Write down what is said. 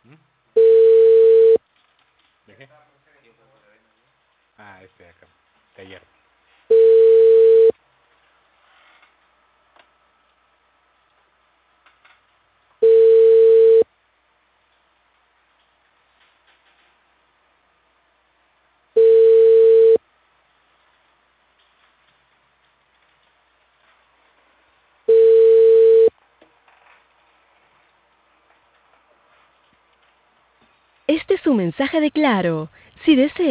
¿Mm? ¿De qué? Ah, este de acá, de ayer. Este es un mensaje de Claro. Si desea